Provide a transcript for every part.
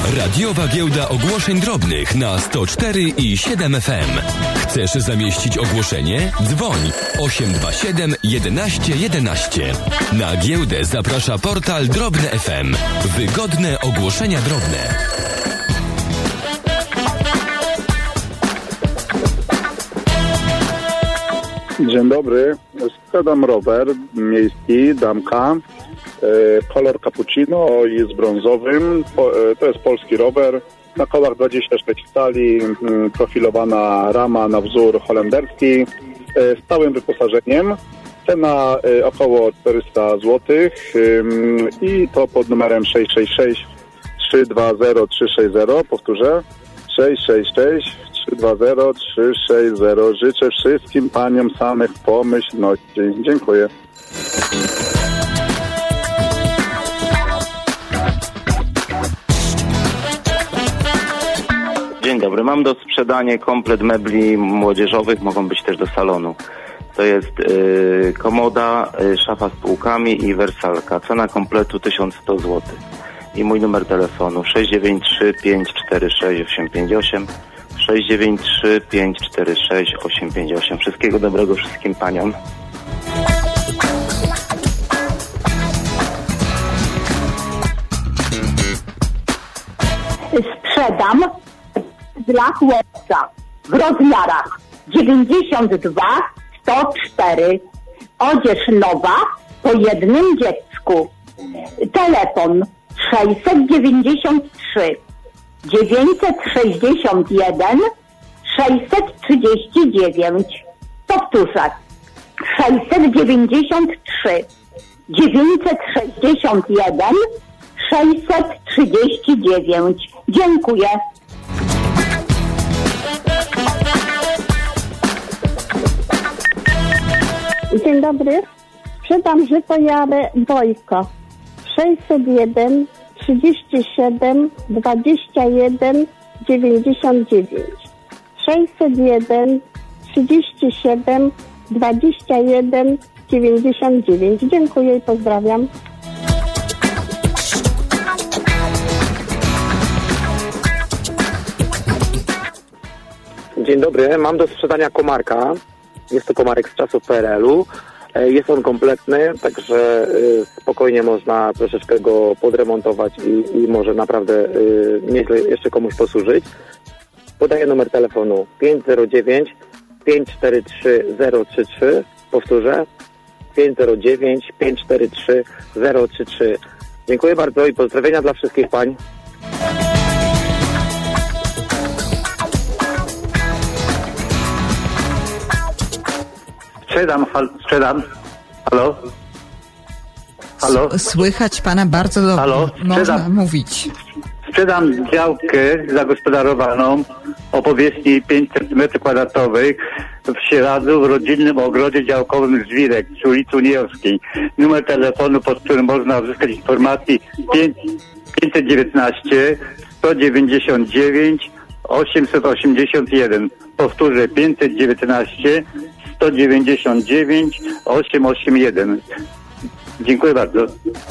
Radiowa giełda ogłoszeń drobnych na 104,7 FM. Chcesz zamieścić ogłoszenie? Dzwoń 827 11 11. Na giełdę zaprasza portal Drobne FM. Wygodne ogłoszenia drobne. Dzień dobry. Sprzedam rower miejski, damka. Kolor cappuccino, jest brązowym. To jest polski rower. Na kołach 26 stali, profilowana rama na wzór holenderski, z całym wyposażeniem. Cena około 400 zł i to pod numerem 666 320 360. Powtórzę, 666 320 360. Życzę wszystkim paniom samych pomyślności. Dziękuję. Dzień dobry, mam do sprzedania komplet mebli młodzieżowych, mogą być też do salonu. To jest komoda, szafa z półkami i wersalka. Cena kompletu 1100 zł. I mój numer telefonu 693 546 858 693 546 858. Wszystkiego dobrego wszystkim paniom. Sprzedam dla chłopca w rozmiarach 92, 104. Odzież nowa po jednym dziecku. Telefon 693 961 639. Powtórzę. 693 961 639. Dziękuję. Dzień dobry. Sprzedam żyto Jarę Wojko. 601 37 21 99. 601 37 21 99. Dziękuję i pozdrawiam. Dzień dobry, mam do sprzedania komarka. Jest to komarek z czasów PRL-u. Jest on kompletny, także spokojnie można troszeczkę go podremontować i może naprawdę nieźle jeszcze komuś posłużyć. Podaję numer telefonu 509 543 033. Powtórzę, 509 543 033. Dziękuję bardzo i pozdrowienia dla wszystkich pań. Sprzedam. Halo? Halo? Słychać pana bardzo dobrze. Halo? Można mówić. Sprzedam działkę zagospodarowaną o powierzchni 500 m2 w Sieradzu w rodzinnym ogrodzie działkowym Żwirek przy ulicy Niejowskiej. Numer telefonu, pod którym można uzyskać informacji 519 199 881. Powtórzę, 519 199 881. Dziękuję bardzo.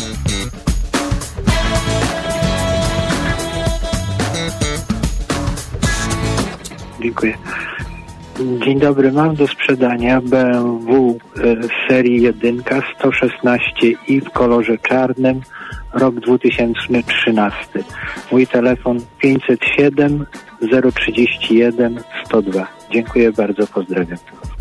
Dziękuję. Dzień dobry, mam do sprzedania BMW serii 1 116i w kolorze czarnym, rok 2013. Mój telefon 507 031 102. Dziękuję bardzo, pozdrawiam.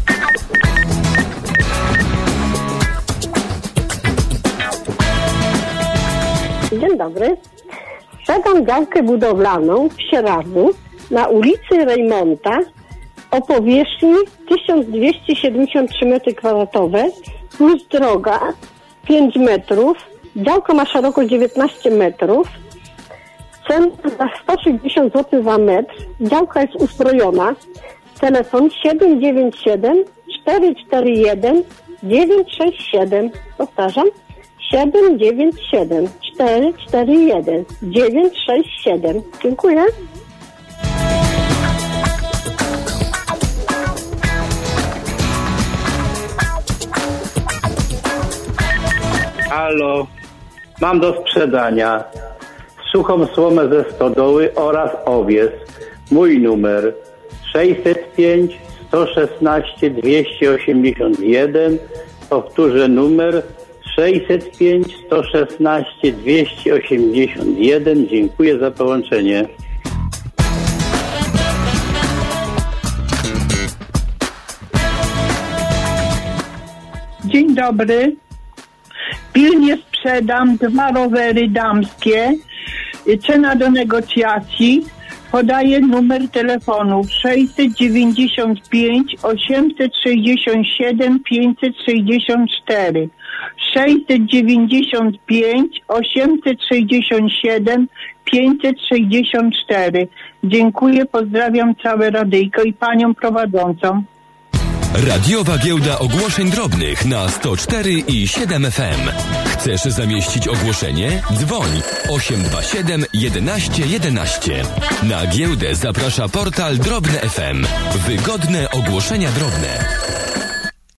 Dzień dobry. Sprzedam działkę budowlaną w Sieradzu na ulicy Rejmonta o powierzchni 1273 m2 plus droga 5 metrów. Działka ma szerokość 19 metrów. Cena za 160 zł za metr. Działka jest ustrojona. Telefon 797 441 967. Powtarzam. 797 441 967. Dziękuję. Halo, mam do sprzedania suchą słomę ze stodoły oraz owiec. Mój numer 605 116 281. Powtórzę numer 605 116 281. Dziękuję za połączenie. Dzień dobry. Pilnie sprzedam 2 rowery damskie. Cena do negocjacji. Podaję numer telefonu 695 867 564. 695 867 564. Dziękuję, pozdrawiam całe radyjko i panią prowadzącą. Radiowa Giełda Ogłoszeń Drobnych na 104,7 FM. Chcesz zamieścić ogłoszenie? Dzwoń 827 11 11. Na giełdę zaprasza portal Drobne FM. Wygodne ogłoszenia drobne.